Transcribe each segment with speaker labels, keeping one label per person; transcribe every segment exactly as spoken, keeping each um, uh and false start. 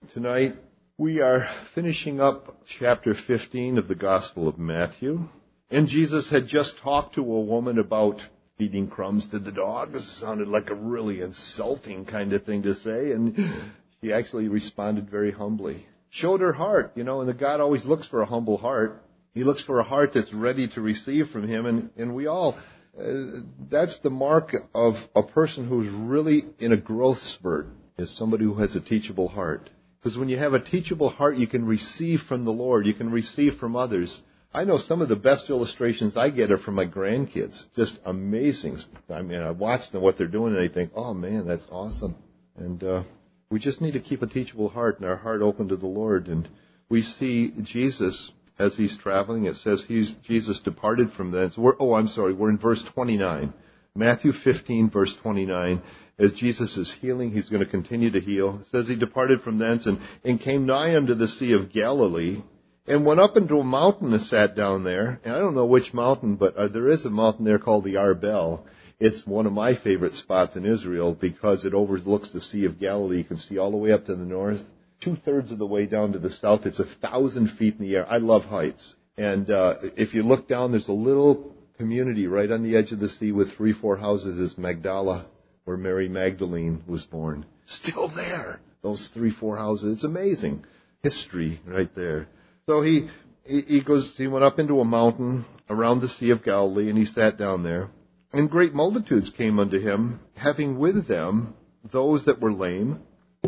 Speaker 1: Tonight we are finishing up chapter fifteen of the Gospel of Matthew. And Jesus had just talked to a woman about feeding crumbs to the dogs. It sounded like a really insulting kind of thing to say. And she actually responded very humbly. Showed her heart, you know, and the God always looks for a humble heart. He looks for a heart that's ready to receive from Him. And, and we all, uh, that's the mark of a person who's really in a growth spurt, is somebody who has a teachable heart. Because when you have a teachable heart, you can receive from the Lord. You can receive from others. I know some of the best illustrations I get are from my grandkids. Just amazing. I mean, I watch them, what they're doing, and I think, oh, man, that's awesome. And uh, we just need to keep a teachable heart and our heart open to the Lord. And we see Jesus as He's traveling. It says he's Jesus departed from thence. We're, oh, I'm sorry. We're in verse twenty-nine. Matthew fifteen, verse twenty-nine. As Jesus is healing, He's going to continue to heal. It says He departed from thence and, and came nigh unto the Sea of Galilee, and went up into a mountain and sat down there. And I don't know which mountain, but uh, there is a mountain there called the Arbel. It's one of my favorite spots in Israel because it overlooks the Sea of Galilee. You can see all the way up to the north, two-thirds of the way down to the south. It's a thousand feet in the air. I love heights. And uh, if you look down, there's a little community right on the edge of the sea with three, four houses. It's Magdala, where Mary Magdalene was born. Still there. Those three, four houses. It's amazing. History right there. So he, he, he goes, he went up into a mountain around the Sea of Galilee, and he sat down there. And great multitudes came unto him, having with them those that were lame,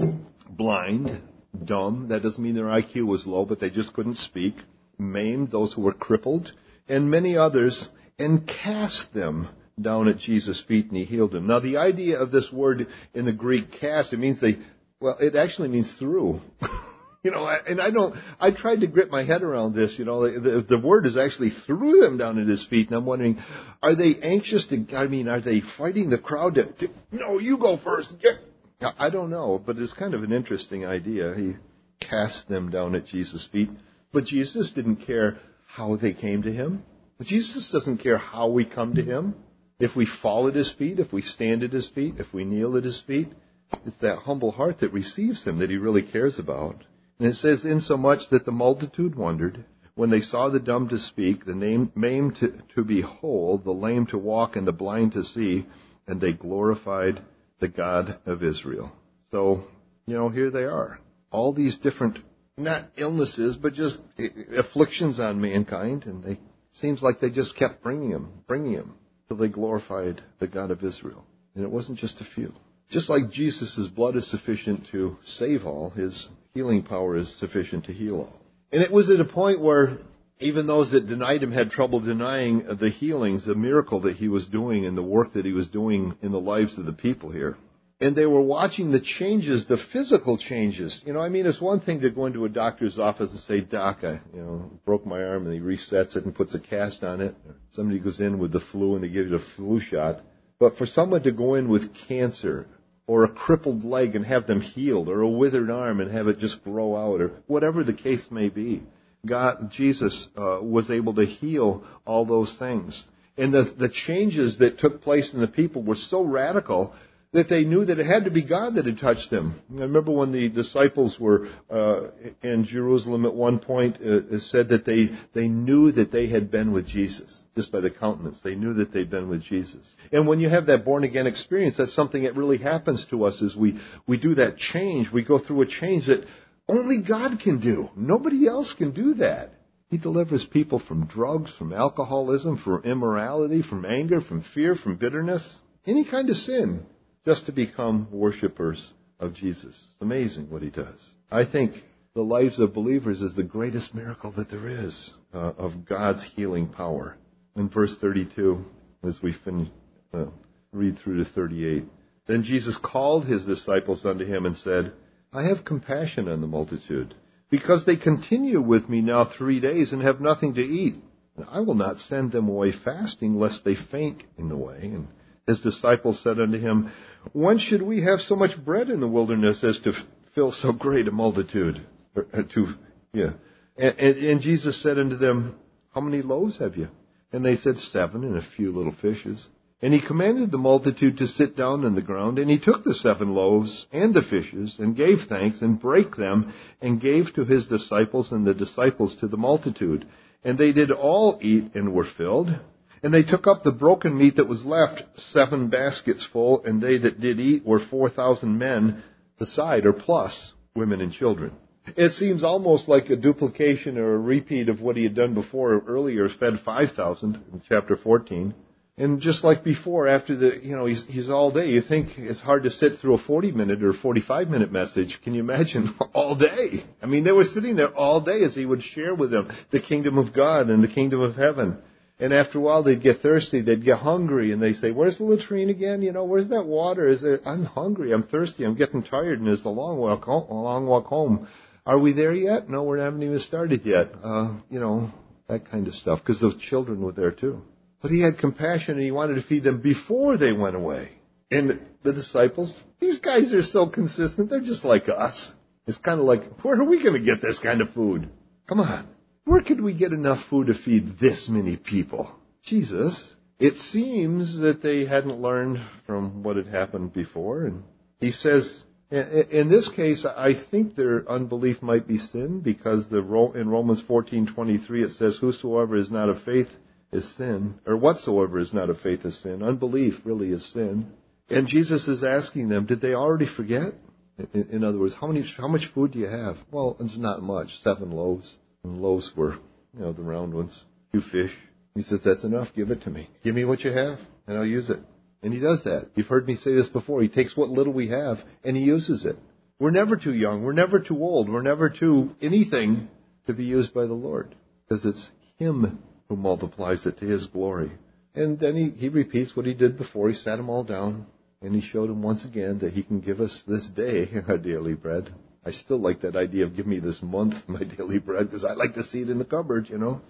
Speaker 1: blind, dumb. That doesn't mean their I Q was low, but they just couldn't speak. Maimed, those who were crippled, and many others, and cast them down at Jesus' feet, and He healed them. Now, the idea of this word in the Greek, cast, it means they, well, it actually means through. you know, and I don't, I tried to grip my head around this, you know, the, the word is actually threw them down at His feet, and I'm wondering, are they anxious to, I mean, are they fighting the crowd to, to no, you go first, get, I don't know, but it's kind of an interesting idea. He cast them down at Jesus' feet, but Jesus didn't care how they came to Him. Jesus doesn't care how we come to Him. If we fall at His feet, if we stand at His feet, if we kneel at His feet, it's that humble heart that receives Him that He really cares about. And it says, insomuch that the multitude wondered when they saw the dumb to speak, the maimed to, to be whole, the lame to walk, and the blind to see, and they glorified the God of Israel. So, you know, here they are. All these different, not illnesses, but just afflictions on mankind, and they seems like they just kept bringing them, bringing them. So they glorified the God of Israel. And it wasn't just a few. Just like Jesus' blood is sufficient to save all, His healing power is sufficient to heal all. And it was at a point where even those that denied Him had trouble denying the healings, the miracle that He was doing and the work that He was doing in the lives of the people here. And they were watching the changes, the physical changes. You know, I mean, it's one thing to go into a doctor's office and say, Doc, I you know, broke my arm, and he resets it and puts a cast on it. Or somebody goes in with the flu and they give you a flu shot. But for someone to go in with cancer or a crippled leg and have them healed, or a withered arm and have it just grow out, or whatever the case may be, God, Jesus uh, was able to heal all those things. And the, the changes that took place in the people were so radical that they knew that it had to be God that had touched them. I remember when the disciples were uh, in Jerusalem at one point, uh, it said that they, they knew that they had been with Jesus. Just by the countenance, they knew that they'd been with Jesus. And when you have that born-again experience, that's something that really happens to us as we, we do that change. We go through a change that only God can do. Nobody else can do that. He delivers people from drugs, from alcoholism, from immorality, from anger, from fear, from bitterness, any kind of sin, just to become worshipers of Jesus. Amazing what He does. I think the lives of believers is the greatest miracle that there is uh, of God's healing power. In verse thirty-two, as we fin- uh, read through to thirty-eight, then Jesus called His disciples unto Him and said, I have compassion on the multitude, because they continue with me now three days and have nothing to eat. And I will not send them away fasting, lest they faint in the way. And His disciples said unto Him, when should we have so much bread in the wilderness as to fill so great a multitude? Or, or to, yeah. And, and, and Jesus said unto them, how many loaves have you? And they said, seven and a few little fishes. And he commanded the multitude to sit down on the ground, and he took the seven loaves and the fishes, and gave thanks, and brake them, and gave to his disciples, and the disciples to the multitude. And they did all eat, and were filled. And they took up the broken meat that was left, seven baskets full, and they that did eat were four thousand men, beside or plus women and children. It seems almost like a duplication or a repeat of what he had done before earlier, fed five thousand in chapter fourteen. And just like before, after the, you know, he's, he's all day. You think it's hard to sit through a forty minute or forty-five minute message. Can you imagine all day? I mean, they were sitting there all day as he would share with them the kingdom of God and the kingdom of heaven. And after a while, they'd get thirsty, they'd get hungry, and they say, "Where's the latrine again? You know, where's that water? Is there? I'm hungry, I'm thirsty, I'm getting tired, and it's a long walk home. A long walk home. Are we there yet? No, we haven't even started yet." Uh, you know, that kind of stuff, because the children were there too. But he had compassion, and he wanted to feed them before they went away. And the disciples, these guys are so consistent, they're just like us. It's kind of like, where are we going to get this kind of food? Come on. Where could we get enough food to feed this many people? Jesus. It seems that they hadn't learned from what had happened before. And he says, in this case, I think their unbelief might be sin, because the in Romans fourteen twenty-three it says, "Whosoever is not of faith is sin," or whatsoever is not of faith is sin. Unbelief really is sin. And Jesus is asking them, did they already forget? In, in other words, how many, how much food do you have? Well, it's not much. Seven loaves. And loaves were, you know, the round ones. Two fish. He says, that's enough. Give it to me. Give me what you have, and I'll use it. And he does that. You've heard me say this before. He takes what little we have, and he uses it. We're never too young. We're never too old. We're never too anything to be used by the Lord, because it's him who multiplies it to his glory. And then he, he repeats what he did before. He sat them all down, and he showed them once again that he can give us this day our daily bread. I still like that idea of give me this month my daily bread, because I like to see it in the cupboard, you know.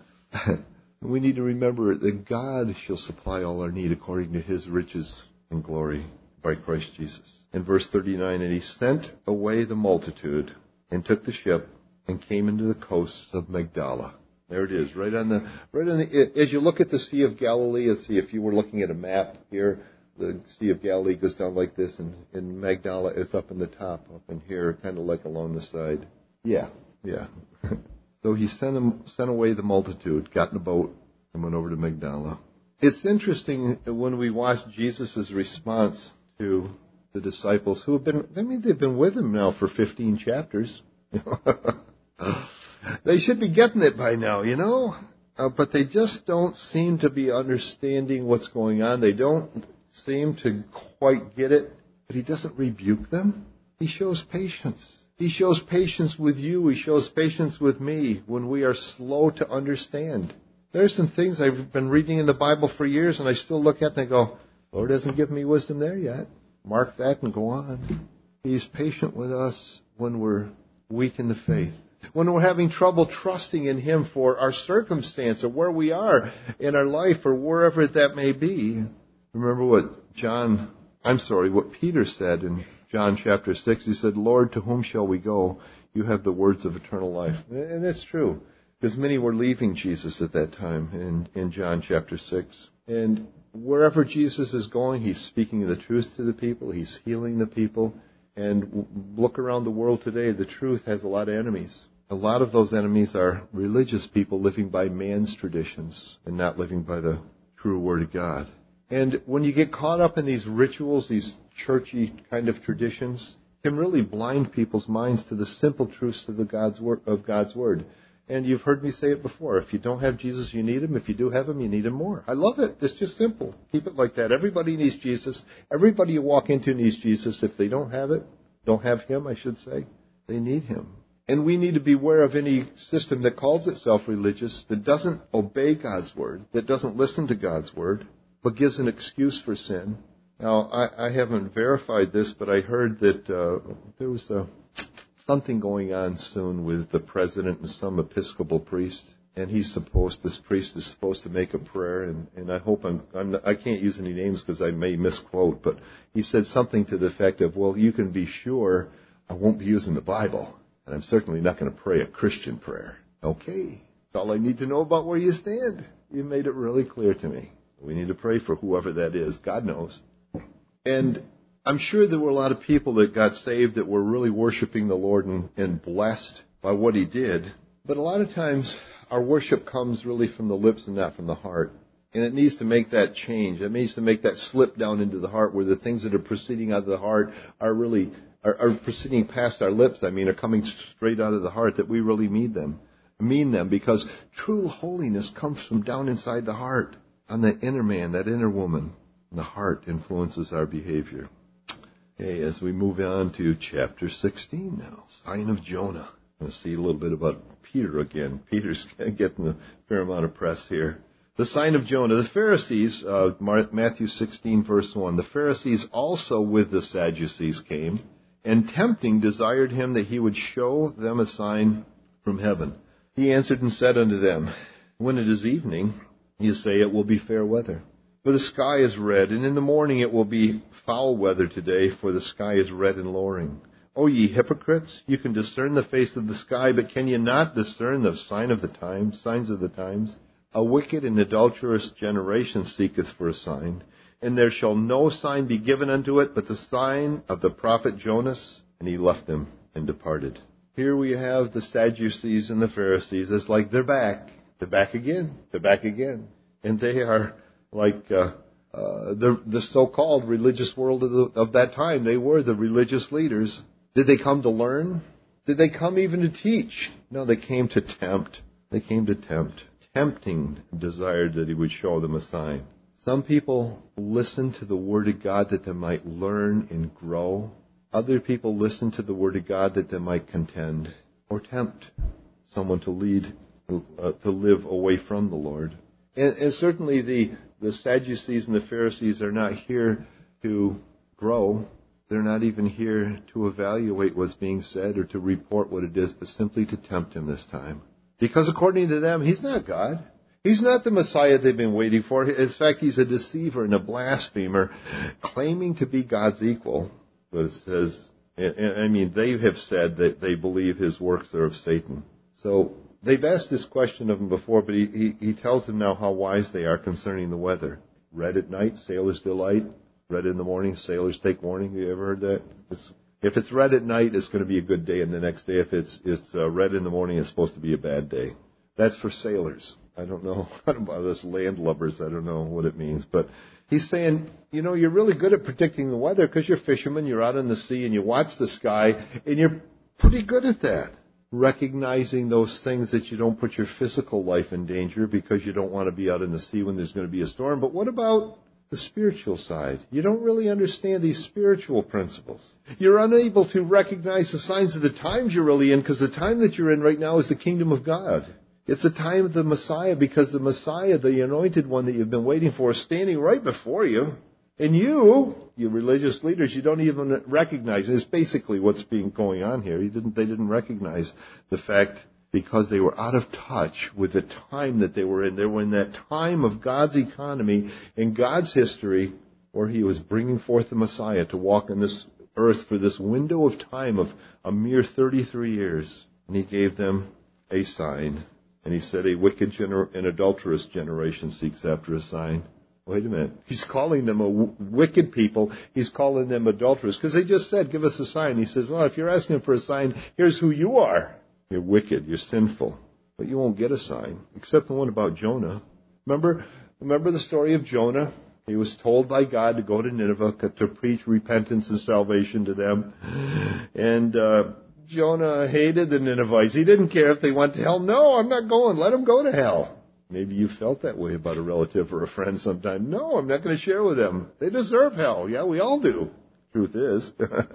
Speaker 1: We need to remember that God shall supply all our need according to his riches and glory by Christ Jesus. In verse thirty-nine, and he sent away the multitude and took the ship and came into the coasts of Magdala. There it is, right on the, right on the, as you look at the Sea of Galilee, let's see, if you were looking at a map here, the Sea of Galilee goes down like this, and, and Magdala is up in the top, up in here, kind of like along the side. Yeah, yeah. So he sent him, sent away the multitude, got in a boat, and went over to Magdala. It's interesting when we watch Jesus' response to the disciples who have been, I mean, they've been with him now for fifteen chapters. They should be getting it by now, you know? Uh, but they just don't seem to be understanding what's going on. They don't seem to quite get it. But he doesn't rebuke them. He shows patience. He shows patience with you. He shows patience with me when we are slow to understand. There's some things I've been reading in the Bible for years, and I still look at it and I go, Lord hasn't given me wisdom there yet. Mark that and go on. He's patient with us when we're weak in the faith. When we're having trouble trusting in him for our circumstance or where we are in our life or wherever that may be. Remember what John, I'm sorry, what Peter said in John chapter six. He said, Lord, to whom shall we go? You have the words of eternal life. And that's true, because many were leaving Jesus at that time in, in John chapter six. And wherever Jesus is going, he's speaking the truth to the people. He's healing the people. And look around the world today, the truth has a lot of enemies. A lot of those enemies are religious people living by man's traditions and not living by the true Word of God. And when you get caught up in these rituals, these churchy kind of traditions, it can really blind people's minds to the simple truths of, the God's word, of God's Word. And you've heard me say it before. If you don't have Jesus, you need him. If you do have him, you need him more. I love it. It's just simple. Keep it like that. Everybody needs Jesus. Everybody you walk into needs Jesus. If they don't have it, don't have him, I should say, they need him. And we need to beware of any system that calls itself religious, that doesn't obey God's Word, that doesn't listen to God's Word, but gives an excuse for sin. Now, I, I haven't verified this, but I heard that uh, there was a... something going on soon with the president and some Episcopal priest, and he's supposed, this priest is supposed to make a prayer, and, and I hope I'm, I'm not, I can't use any names because I may misquote, but he said something to the effect of, well, you can be sure I won't be using the Bible, and I'm certainly not going to pray a Christian prayer. Okay, that's all I need to know about where you stand. You made it really clear to me. We need to pray for whoever that is. God knows. And I'm sure there were a lot of people that got saved that were really worshiping the Lord and, and blessed by what He did. But a lot of times our worship comes really from the lips and not from the heart. And it needs to make that change. It needs to make that slip down into the heart where the things that are proceeding out of the heart are really, are, are proceeding past our lips, I mean, are coming straight out of the heart, that we really mean them. Mean them because true holiness comes from down inside the heart. On the inner man, that inner woman, the heart influences our behavior. Okay, as we move on to chapter sixteen now, sign of Jonah. We'll see a little bit about Peter again. Peter's getting a fair amount of press here. The sign of Jonah. The Pharisees, uh, Matthew sixteen, verse one, the Pharisees also with the Sadducees came, and tempting desired him that he would show them a sign from heaven. He answered and said unto them, when it is evening, you say it will be fair weather, for the sky is red, and in the morning it will be foul weather today, for the sky is red and lowering. O ye hypocrites, you can discern the face of the sky, but can ye not discern the sign of the times, signs of the times? A wicked and adulterous generation seeketh for a sign, and there shall no sign be given unto it but the sign of the prophet Jonas. And he left them and departed. Here we have the Sadducees and the Pharisees. It's like they're back. They're back again. They're back again. And they are like uh, uh, the, the so-called religious world of, the, of that time. They were the religious leaders. Did they come to learn? Did they come even to teach? No, they came to tempt. They came to tempt. Tempting desired that he would show them a sign. Some people listen to the Word of God that they might learn and grow. Other people listen to the Word of God that they might contend or tempt someone to lead, uh, to live away from the Lord. And, and certainly the, the Sadducees and the Pharisees are not here to grow. They're not even here to evaluate what's being said or to report what it is, but simply to tempt him this time. Because according to them, he's not God. He's not the Messiah they've been waiting for. In fact, he's a deceiver and a blasphemer, claiming to be God's equal. But it says, I mean, they have said that they believe his works are of Satan. So they've asked this question of him before, but he, he, he tells them now how wise they are concerning the weather. Red at night, sailors delight. Red in the morning, sailors take warning. Have you ever heard that? It's, if it's red at night, it's going to be a good day, and the next day, if it's it's uh, red in the morning, it's supposed to be a bad day. That's for sailors. I don't know about us landlubbers. I don't know what it means. But he's saying, you know, you're really good at predicting the weather because you're fishermen, you're out in the sea, and you watch the sky, and you're pretty good at that. Recognizing those things that you don't put your physical life in danger because you don't want to be out in the sea when there's going to be a storm. But what about the spiritual side? You don't really understand these spiritual principles. You're unable to recognize the signs of the times you're really in, because the time that you're in right now is the kingdom of God. It's the time of the Messiah, because the Messiah, the anointed one that you've been waiting for, is standing right before you. And you, you religious leaders, you don't even recognize it. It's basically what's being going on here. You didn't, they didn't recognize the fact, because they were out of touch with the time that they were in. They were in that time of God's economy and God's history where he was bringing forth the Messiah to walk on this earth for this window of time of a mere thirty-three years. And he gave them a sign. And he said, a wicked gener- and adulterous generation seeks after a sign. Wait a minute. He's calling them a w- wicked people. He's calling them adulterous. Because they just said, give us a sign. He says, well, if you're asking for a sign, here's who you are. You're wicked. You're sinful. But you won't get a sign, except the one about Jonah. Remember, remember the story of Jonah? He was told by God to go to Nineveh to preach repentance and salvation to them. And uh, Jonah hated the Ninevites. He didn't care if they went to hell. No, I'm not going. Let them go to hell. Maybe you felt that way about a relative or a friend sometime. No, I'm not going to share with them. They deserve hell. Yeah, we all do. Truth is.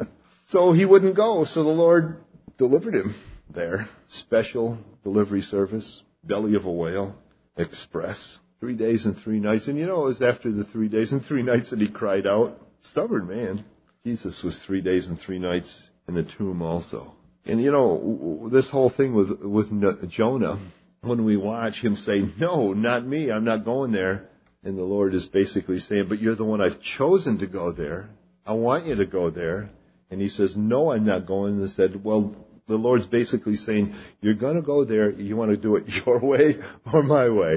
Speaker 1: So he wouldn't go. So the Lord delivered him there. Special delivery service, belly of a whale, express, three days and three nights. And you know, it was after the three days and three nights that he cried out. Stubborn man. Jesus was three days and three nights in the tomb also. And you know, this whole thing with, with Jonah, when we watch him say, no, not me, I'm not going there. And the Lord is basically saying, but you're the one I've chosen to go there. I want you to go there. And he says, no, I'm not going. And they said, well, the Lord's basically saying, you're going to go there. You want to do it your way or my way?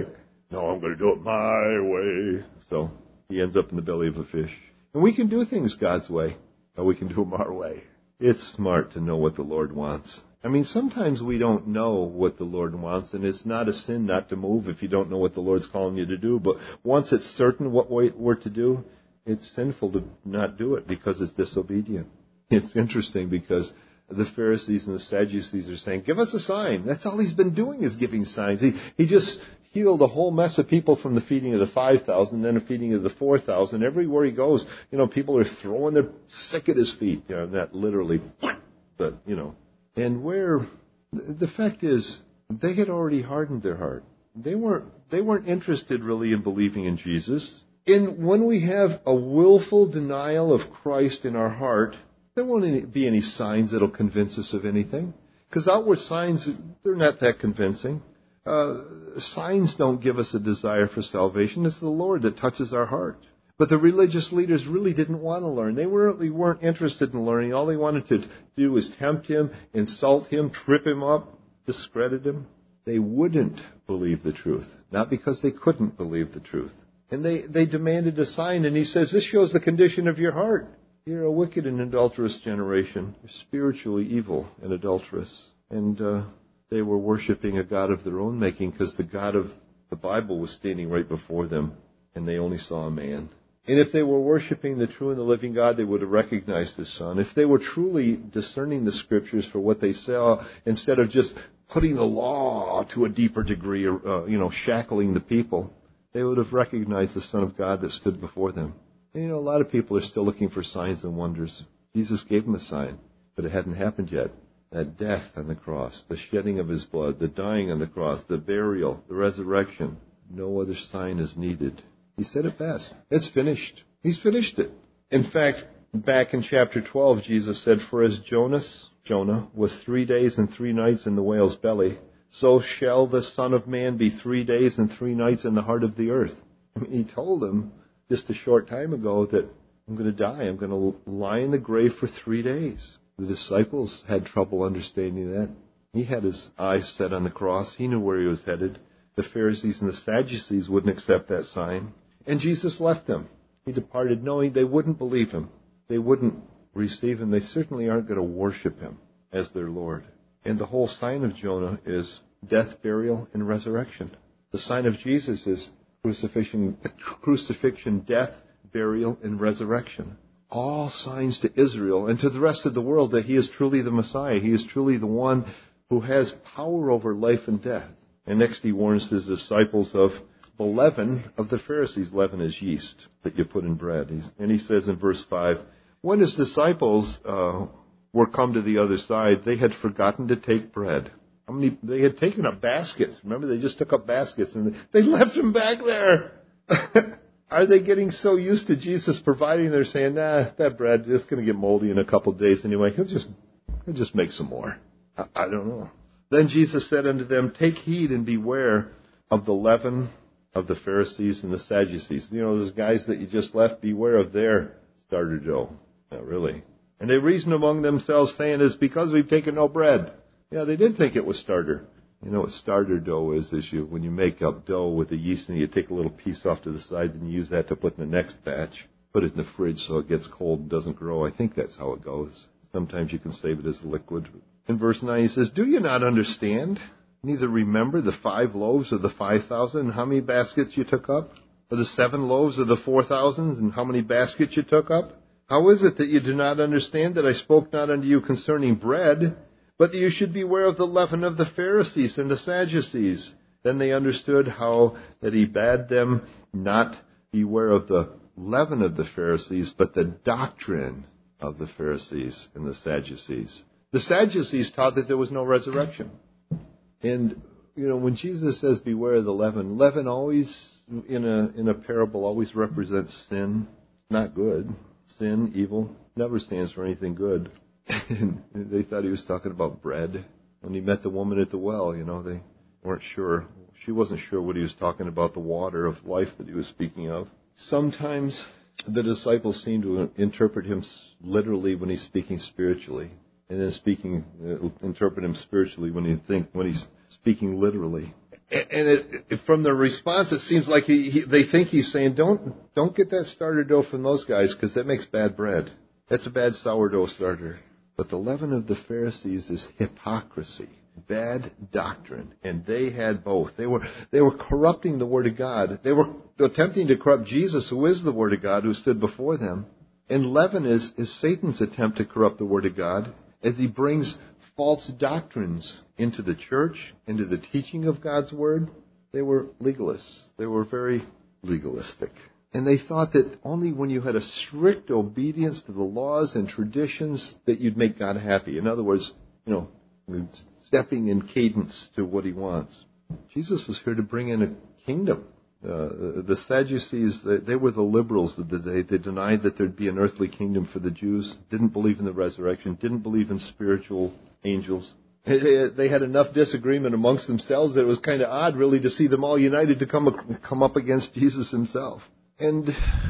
Speaker 1: No, I'm going to do it my way. So he ends up in the belly of a fish. And we can do things God's way, or we can do them our way. It's smart to know what the Lord wants. I mean, sometimes we don't know what the Lord wants, and it's not a sin not to move if you don't know what the Lord's calling you to do. But once it's certain what we're to do, it's sinful to not do it because it's disobedient. It's interesting because the Pharisees and the Sadducees are saying, give us a sign. That's all he's been doing is giving signs. He, he just healed a whole mess of people from the feeding of the five thousand, then a feeding of the four thousand. Everywhere he goes, you know, people are throwing their sick at his feet. You know, not literally, but, you know. And where, the fact is, they had already hardened their heart. They weren't, they weren't interested really in believing in Jesus. And when we have a willful denial of Christ in our heart, there won't be any signs that will convince us of anything. Because outward signs, they're not that convincing. Uh, signs don't give us a desire for salvation. It's the Lord that touches our heart. But the religious leaders really didn't want to learn. They really weren't interested in learning. All they wanted to do was tempt him, insult him, trip him up, discredit him. They wouldn't believe the truth. Not because they couldn't believe the truth. And they, they demanded a sign, and he says, this shows the condition of your heart. You're a wicked and adulterous generation. You're spiritually evil and adulterous. And uh, they were worshiping a god of their own making because the God of the Bible was standing right before them, and they only saw a man. And if they were worshiping the true and the living God, they would have recognized His Son. If they were truly discerning the Scriptures for what they saw, instead of just putting the law to a deeper degree, or uh, you know, shackling the people, they would have recognized the Son of God that stood before them. And, you know, a lot of people are still looking for signs and wonders. Jesus gave them a sign, but it hadn't happened yet. That death on the cross, the shedding of His blood, the dying on the cross, the burial, the resurrection. No other sign is needed. He said it best. It's finished. He's finished it. In fact, back in chapter twelve, Jesus said, for as Jonas, Jonah, was three days and three nights in the whale's belly, so shall the Son of Man be three days and three nights in the heart of the earth. I mean, He told them just a short time ago that I'm going to die. I'm going to lie in the grave for three days. The disciples had trouble understanding that. He had his eyes set on the cross. He knew where he was headed. The Pharisees and the Sadducees wouldn't accept that sign. And Jesus left them. He departed knowing they wouldn't believe Him. They wouldn't receive Him. They certainly aren't going to worship Him as their Lord. And the whole sign of Jonah is death, burial, and resurrection. The sign of Jesus is crucifixion, crucifixion, death, burial, and resurrection. All signs to Israel and to the rest of the world that He is truly the Messiah. He is truly the one who has power over life and death. And next He warns His disciples of the leaven of the Pharisees. Leaven is yeast that you put in bread. And He says in verse five, when His disciples uh, were come to the other side, they had forgotten to take bread. How many? They had taken up baskets. Remember, they just took up baskets and they left them back there. Are they getting so used to Jesus providing? They're saying, nah, that bread is going to get moldy in a couple of days anyway. He'll just, he'll just make some more. I, I don't know. Then Jesus said unto them, take heed and beware of the leaven of the Pharisees and the Sadducees. You know, those guys that you just left, beware of their starter dough. Not really. And they reasoned among themselves, saying, it's because we've taken no bread. Yeah, they did think it was starter. You know what starter dough is, is you, when you make up dough with the yeast and you take a little piece off to the side and you use that to put in the next batch. Put it in the fridge so it gets cold and doesn't grow. I think that's how it goes. Sometimes you can save it as a liquid. In verse nine he says, do you not understand? Neither remember the five loaves of the five thousand and how many baskets you took up? Or the seven loaves of the four thousands and how many baskets you took up? How is it that you do not understand that I spoke not unto you concerning bread, but that you should beware of the leaven of the Pharisees and the Sadducees? Then they understood how that He bade them not beware of the leaven of the Pharisees, but the doctrine of the Pharisees and the Sadducees. The Sadducees taught that there was no resurrection. And, you know, when Jesus says beware of the leaven, leaven always, in a in a parable, always represents sin. Not good. Sin, evil, never stands for anything good. And they thought He was talking about bread. When He met the woman at the well, you know, they weren't sure. She wasn't sure what He was talking about, the water of life that He was speaking of. Sometimes the disciples seem to interpret Him literally when He's speaking spiritually, and then speaking, uh, interpret Him spiritually when He think when He's speaking literally. And it, it, from the response, it seems like he, he, they think he's saying, don't don't get that starter dough from those guys because that makes bad bread. That's a bad sourdough starter. But the leaven of the Pharisees is hypocrisy, bad doctrine, and they had both. They were they were corrupting the Word of God. They were attempting to corrupt Jesus, who is the Word of God, who stood before them. And leaven is, is Satan's attempt to corrupt the Word of God as he brings false doctrines into the church, into the teaching of God's Word. They were legalists. They were very legalistic. And they thought that only when you had a strict obedience to the laws and traditions that you'd make God happy. In other words, you know, stepping in cadence to what he wants. Jesus was here to bring in a kingdom. Uh, the Sadducees, they were the liberals of the day. They denied that there'd be an earthly kingdom for the Jews, didn't believe in the resurrection, didn't believe in spiritual angels. They had enough disagreement amongst themselves that it was kind of odd, really, to see them all united to come come up against Jesus himself. And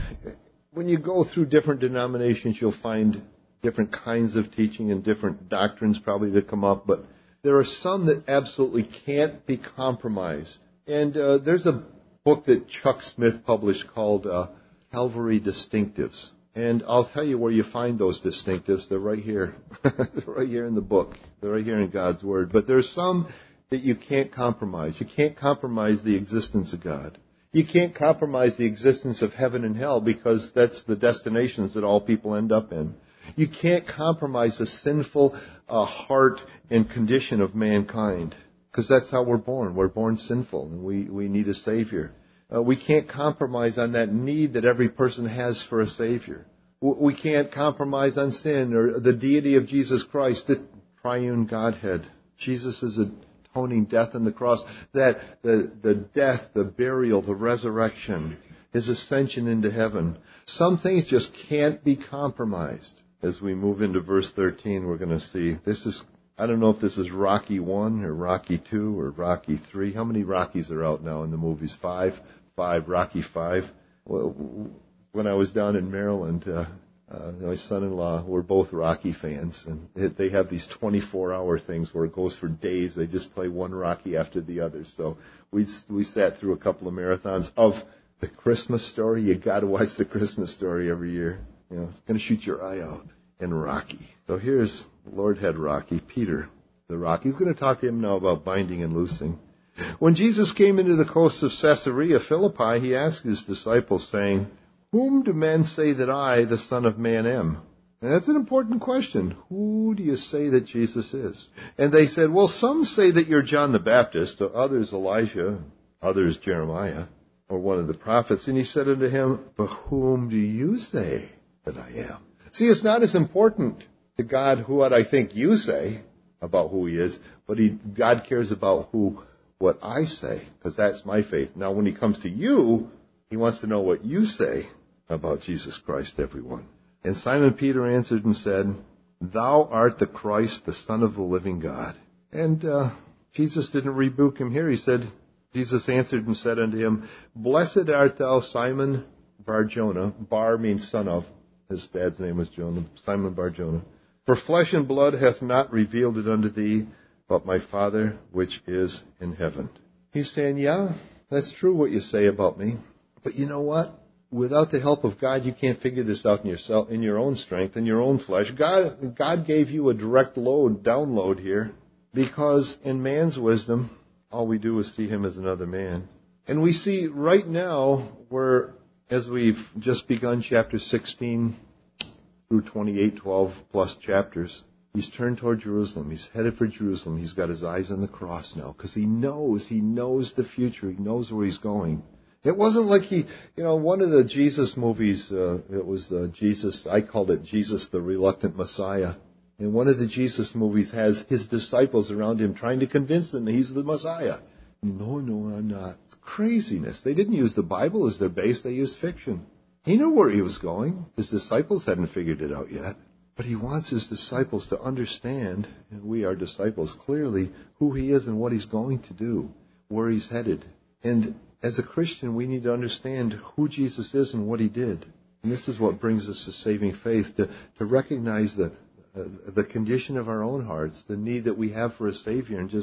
Speaker 1: when you go through different denominations, you'll find different kinds of teaching and different doctrines probably that come up, but there are some that absolutely can't be compromised. And uh, there's a book that Chuck Smith published called uh, Calvary Distinctives. And I'll tell you where you find those distinctives. They're right here. They're right here in the book. They're right here in God's Word. But there's some that you can't compromise. You can't compromise the existence of God. You can't compromise the existence of heaven and hell because that's the destinations that all people end up in. You can't compromise the sinful uh, heart and condition of mankind because that's how we're born. We're born sinful and we, we need a Savior. Uh, we can't compromise on that need that every person has for a Savior. We can't compromise on sin or the deity of Jesus Christ, the triune Godhead. Jesus' atoning death on the cross, that the, the death, the burial, the resurrection, his ascension into heaven. Some things just can't be compromised. As we move into verse thirteen, we're going to see this is, I don't know if this is Rocky one or Rocky two or Rocky three. How many Rockies are out now in the movies? Five? Five, Rocky five. Well, when I was down in Maryland, uh, uh, my son-in-law, we're both Rocky fans, and it, they have these twenty-four hour things where it goes for days. They just play one Rocky after the other. So we we sat through a couple of marathons of the Christmas Story. You got to watch the Christmas Story every year. You know, it's going to shoot your eye out. And Rocky. So here's Lord had Rocky, Peter, the Rocky. He's going to talk to him now about binding and loosing. When Jesus came into the coast of Caesarea Philippi, he asked his disciples, saying, "Whom do men say that I, the Son of Man, am?" And that's an important question. Who do you say that Jesus is? And they said, "Well, some say that you're John the Baptist, others Elijah, others Jeremiah, or one of the prophets." And he said unto him, "But whom do you say that I am?" See, it's not as important to God what I think you say about who he is, but he, God cares about who what I say, because that's my faith. Now, when he comes to you, he wants to know what you say about Jesus Christ, everyone. And Simon Peter answered and said, "Thou art the Christ, the Son of the living God." And uh, Jesus didn't rebuke him here. He said, Jesus answered and said unto him, "Blessed art thou, Simon Bar-Jonah." Bar means son of. His dad's name was Jonah, Simon Bar-Jonah. "For flesh and blood hath not revealed it unto thee, but my Father which is in heaven." He's saying, yeah, that's true what you say about me. But you know what? Without the help of God, you can't figure this out in yourself, in your own strength, in your own flesh. God, God gave you a direct load, download here, because in man's wisdom, all we do is see him as another man. And we see right now where, as we've just begun chapter sixteen through twenty-eight, twelve plus chapters, he's turned toward Jerusalem. He's headed for Jerusalem. He's got his eyes on the cross now because he knows, he knows the future. He knows where he's going. It wasn't like he, you know, one of the Jesus movies, uh, it was uh, Jesus, I called it Jesus the Reluctant Messiah. And one of the Jesus movies has his disciples around him trying to convince them that he's the Messiah. No, no, I'm not. It's craziness. They didn't use the Bible as their base. They used fiction. He knew where he was going. His disciples hadn't figured it out yet. But he wants his disciples to understand, and we are disciples, clearly who he is and what he's going to do, where he's headed. And as a Christian, we need to understand who Jesus is and what he did. And this is what brings us to saving faith, to, to recognize the, uh, the condition of our own hearts, the need that we have for a Savior, and just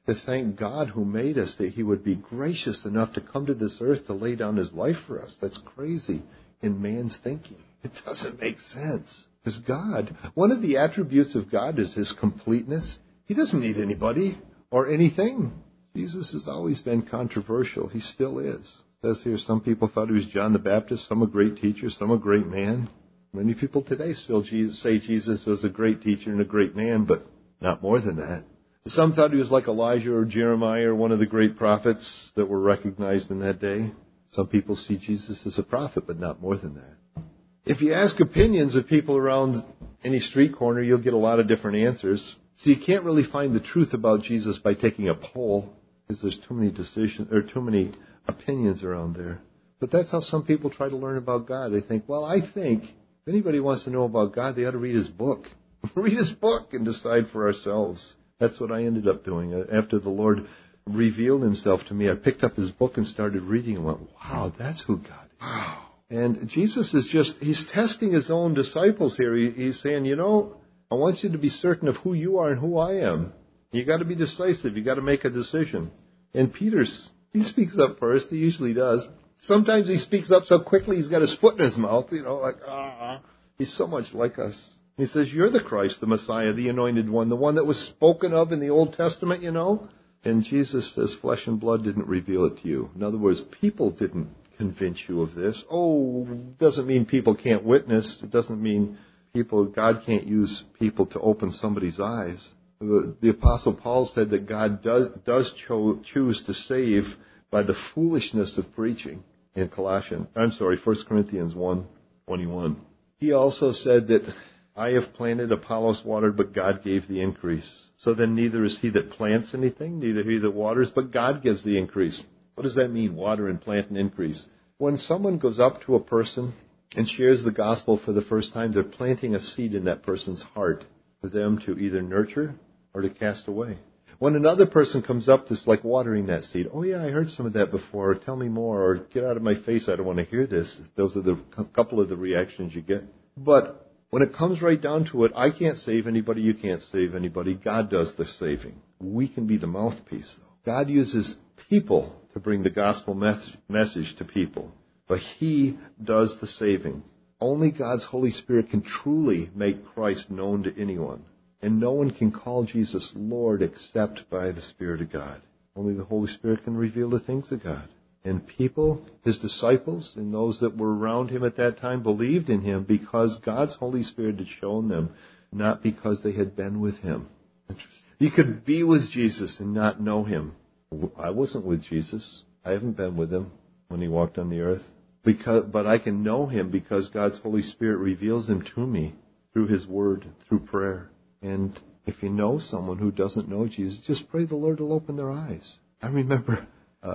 Speaker 1: to thank God who made us, that he would be gracious enough to come to this earth to lay down his life for us. That's crazy in man's thinking. It doesn't make sense. Because God, one of the attributes of God is his completeness. He doesn't need anybody or anything. Jesus has always been controversial. He still is. It says here, some people thought he was John the Baptist, some a great teacher, some a great man. Many people today still say Jesus was a great teacher and a great man, but not more than that. Some thought he was like Elijah or Jeremiah or one of the great prophets that were recognized in that day. Some people see Jesus as a prophet, but not more than that. If you ask opinions of people around any street corner, you'll get a lot of different answers. So you can't really find the truth about Jesus by taking a poll, because there's too many decisions or too many opinions around there. But that's how some people try to learn about God. They think, well, I think if anybody wants to know about God, they ought to read his book. Read his book and decide for ourselves. That's what I ended up doing. After the Lord revealed himself to me, I picked up his book and started reading and went, wow, that's who God is. Wow. And Jesus is just, he's testing his own disciples here. He, he's saying, you know, I want you to be certain of who you are and who I am. You got to be decisive. You got to make a decision. And Peter's, he speaks up first. He usually does. Sometimes he speaks up so quickly he's got his foot in his mouth, you know, like, ah. He's so much like us. He says, you're the Christ, the Messiah, the anointed one, the one that was spoken of in the Old Testament, you know. And Jesus says, flesh and blood didn't reveal it to you. In other words, people didn't convince you of this. Oh, doesn't mean people can't witness. It doesn't mean people, God can't use people to open somebody's eyes. The, the Apostle Paul said that God does, does cho- choose to save by the foolishness of preaching in Colossians. I'm sorry, First Corinthians one twenty-one. He also said that I have planted, Apollos watered, but God gave the increase. So then neither is he that plants anything, neither he that waters, but God gives the increase. What does that mean, water and plant and increase? When someone goes up to a person and shares the gospel for the first time, they're planting a seed in that person's heart for them to either nurture or to cast away. When another person comes up, it's like watering that seed. Oh yeah, I heard some of that before, or tell me more, or get out of my face, I don't want to hear this. Those are the couple of the reactions you get. But when it comes right down to it, I can't save anybody, you can't save anybody. God does the saving. We can be the mouthpiece, though. God uses people to bring the gospel message to people, but he does the saving. Only God's Holy Spirit can truly make Christ known to anyone. And no one can call Jesus Lord except by the Spirit of God. Only the Holy Spirit can reveal the things of God. And people, his disciples, and those that were around him at that time believed in him because God's Holy Spirit had shown them, not because they had been with him. You could be with Jesus and not know him. I wasn't with Jesus. I haven't been with him when he walked on the earth. Because, but I can know him because God's Holy Spirit reveals him to me through his word, through prayer. And if you know someone who doesn't know Jesus, just pray the Lord will open their eyes. I remember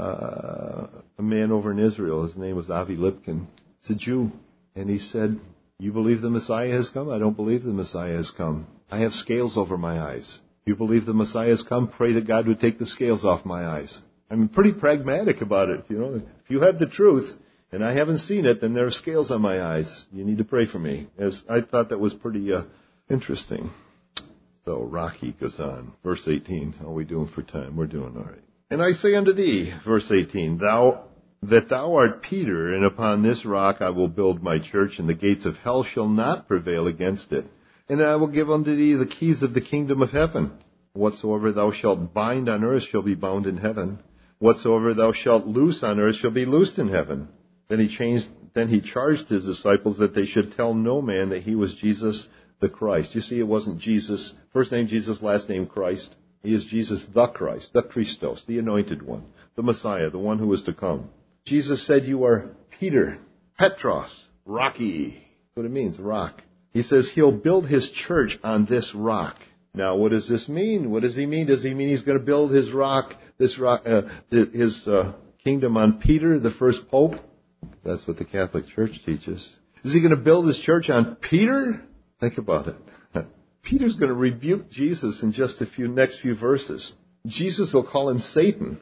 Speaker 1: uh, a man over in Israel, his name was Avi Lipkin. He's a Jew. And he said, you believe the Messiah has come? I don't believe the Messiah has come. I have scales over my eyes. You believe the Messiah has come? Pray that God would take the scales off my eyes. I'm pretty pragmatic about it. You know, if you have the truth and I haven't seen it, then there are scales on my eyes. You need to pray for me. As I thought that was pretty uh, interesting. So Rocky goes on. Verse eighteen. How are we doing for time? We're doing all right. And I say unto thee, verse eighteen, thou that thou art Peter, and upon this rock I will build my church, and the gates of hell shall not prevail against it. And I will give unto thee the keys of the kingdom of heaven. Whatsoever thou shalt bind on earth shall be bound in heaven. Whatsoever thou shalt loose on earth shall be loosed in heaven. Then he changed, then he charged his disciples that they should tell no man that he was Jesus the Christ. You see, it wasn't Jesus, first name Jesus, last name Christ. He is Jesus the Christ, the Christos, the anointed one, the Messiah, the one who is to come. Jesus said, you are Peter, Petros, Rocky. That's what it means, rock. He says he'll build his church on this rock. Now, what does this mean? What does he mean? Does he mean he's going to build his rock, this rock, uh, his uh, kingdom on Peter, the first pope? That's what the Catholic Church teaches. Is he going to build his church on Peter? Think about it. Peter's going to rebuke Jesus in just a few next few verses. Jesus will call him Satan.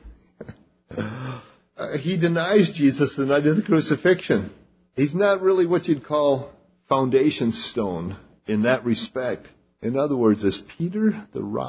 Speaker 1: uh, he denies Jesus the night of the crucifixion. He's not really what you'd call foundation stone in that respect. In other words, is Peter the rock?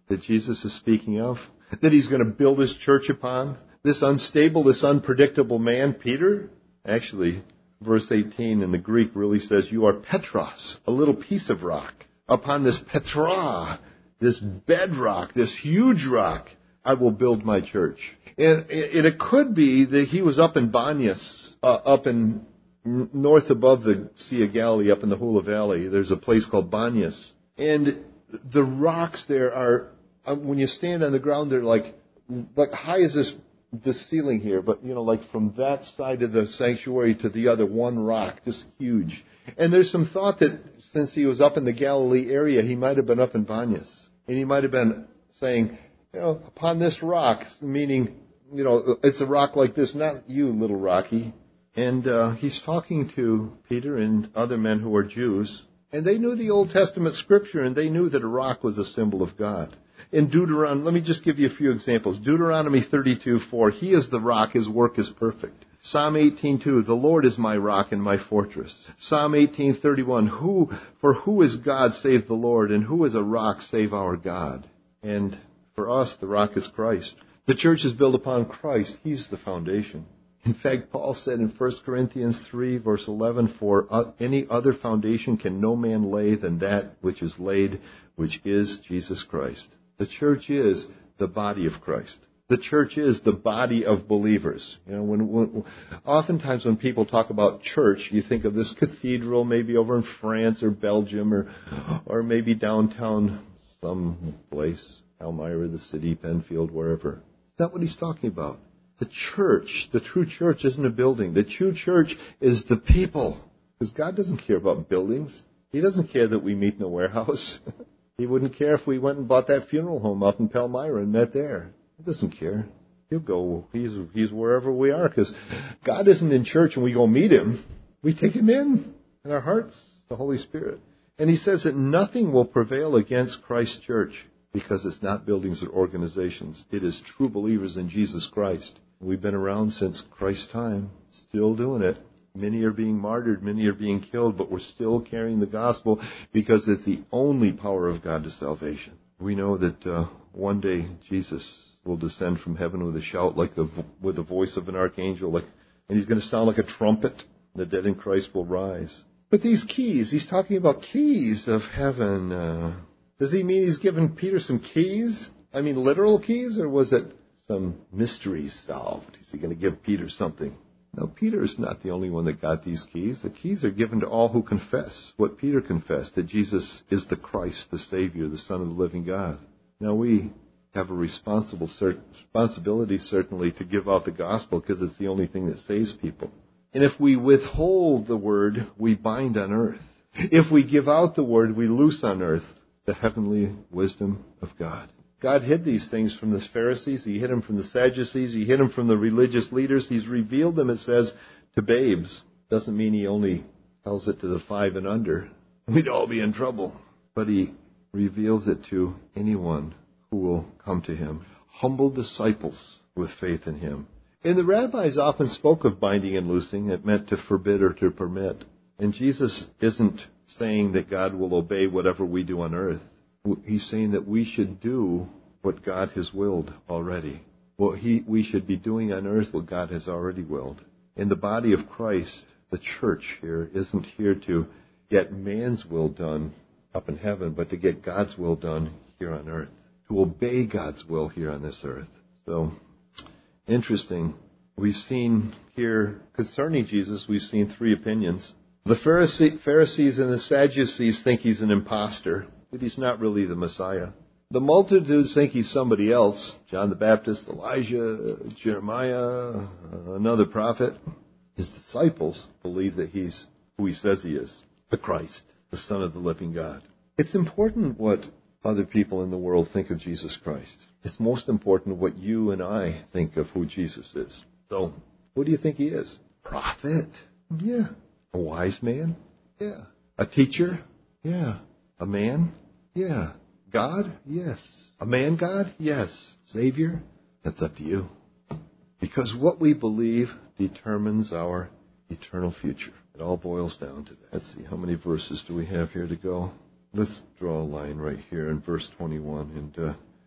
Speaker 1: that Jesus is speaking of, that he's going to build his church upon? This unstable, this unpredictable man, Peter? Actually, verse eighteen in the Greek really says, you are Petros, a little piece of rock. Upon this Petra, this bedrock, this huge rock, I will build my church. And it could be that he was up in Banyas, uh, up in north above the Sea of Galilee, up in the Hula Valley. There's a place called Banyas. And the rocks there are, when you stand on the ground, they're like, like high as this, this ceiling here, but, you know, like from that side of the sanctuary to the other, one rock, just huge. And there's some thought that since he was up in the Galilee area, he might have been up in Banyas. And he might have been saying, you know, upon this rock, meaning, you know, it's a rock like this, not you, little Rocky. And uh, he's talking to Peter and other men who are Jews. And they knew the Old Testament scripture, and they knew that a rock was a symbol of God. In Deuteronomy, let me just give you a few examples. Deuteronomy thirty-two four, he is the rock, his work is perfect. Psalm eighteen two, the Lord is my rock and my fortress. Psalm eighteen thirty-one, who, for who is God save the Lord, and who is a rock save our God? And for us, the rock is Christ. The church is built upon Christ. He's the foundation. In fact, Paul said in First Corinthians three, verse eleven, for any other foundation can no man lay than that which is laid, which is Jesus Christ. The church is the body of Christ. The church is the body of believers. You know, when, when oftentimes when people talk about church, you think of this cathedral maybe over in France or Belgium or or maybe downtown some place, Elmira, the city, Penfield, wherever. That's not what he's talking about. The church, the true church isn't a building. The true church is the people. Because God doesn't care about buildings. He doesn't care that we meet in a warehouse. He wouldn't care if we went and bought that funeral home up in Palmyra and met there. He doesn't care. He'll go. He's he's wherever we are. Because God isn't in church and we go meet him. We take him in in our hearts, the Holy Spirit. And he says that nothing will prevail against Christ's church because it's not buildings or organizations. It is true believers in Jesus Christ. We've been around since Christ's time, still doing it. Many are being martyred, many are being killed, but we're still carrying the gospel because it's the only power of God to salvation. We know that uh, one day Jesus will descend from heaven with a shout, like the with the voice of an archangel, like, and he's going to sound like a trumpet. The dead in Christ will rise. But these keys, he's talking about keys of heaven. Uh, does he mean he's given Peter some keys? I mean literal keys, or was it some mysteries solved? Is he going to give Peter something? No, Peter is not the only one that got these keys. The keys are given to all who confess what Peter confessed, that Jesus is the Christ, the Savior, the Son of the living God. Now we have a responsible responsibility, certainly, to give out the gospel because it's the only thing that saves people. And if we withhold the word, we bind on earth. If we give out the word, we loose on earth the heavenly wisdom of God. God hid these things from the Pharisees. He hid them from the Sadducees. He hid them from the religious leaders. He's revealed them, it says, to babes. Doesn't mean he only tells it to the five and under. We'd all be in trouble. But he reveals it to anyone who will come to him. Humble disciples with faith in him. And the rabbis often spoke of binding and loosing. It meant to forbid or to permit. And Jesus isn't saying that God will obey whatever we do on earth. He's saying that we should do what God has willed already. What he, we should be doing on earth what God has already willed. In the body of Christ, the church here isn't here to get man's will done up in heaven, but to get God's will done here on earth. To obey God's will here on this earth. So, interesting. We've seen here, concerning Jesus, we've seen three opinions. The Pharisee, Pharisees and the Sadducees think he's an imposter, that he's not really the Messiah. The multitudes think he's somebody else, John the Baptist, Elijah, Jeremiah, another prophet. His disciples believe that he's who he says he is, the Christ, the Son of the living God. It's important what other people in the world think of Jesus Christ. It's most important what you and I think of who Jesus is. So, who do you think he is? Prophet? Yeah. A wise man? Yeah. A teacher? Yeah. A man? Yeah. God? Yes. A man God? Yes. Savior? That's up to you. Because what we believe determines our eternal future. It all boils down to that. Let's see, how many verses do we have here to go? Let's draw a line right here in verse twenty-one. And uh,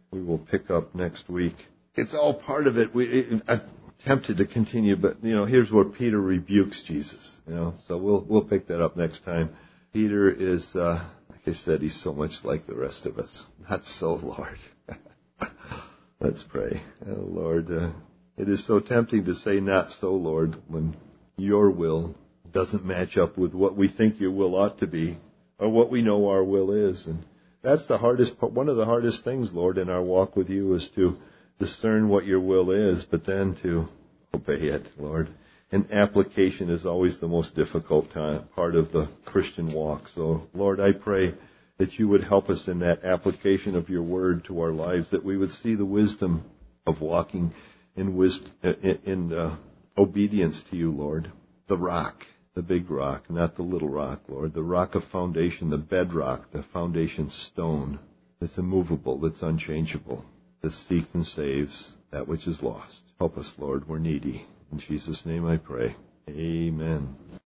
Speaker 1: we will pick up next week. It's all part of it. We, it, I'm tempted to continue, but, you know, here's where Peter rebukes Jesus, you know, so we'll we'll pick that up next time. Peter is, uh, like I said, he's so much like the rest of us. Not so, Lord. Let's pray. Oh, Lord, uh, it is so tempting to say not so, Lord, when your will doesn't match up with what we think your will ought to be or what we know our will is. And that's the hardest, one of the hardest things, Lord, in our walk with you is to discern what your will is, but then to obey it, Lord. And application is always the most difficult time, part of the Christian walk. So, Lord, I pray that you would help us in that application of your word to our lives, that we would see the wisdom of walking in, wisdom, in, in uh, obedience to you, Lord. The rock, the big rock, not the little rock, Lord. The rock of foundation, the bedrock, the foundation stone that's immovable, that's unchangeable, that seeks and saves that which is lost. Help us, Lord. We're needy. In Jesus' name I pray. Amen.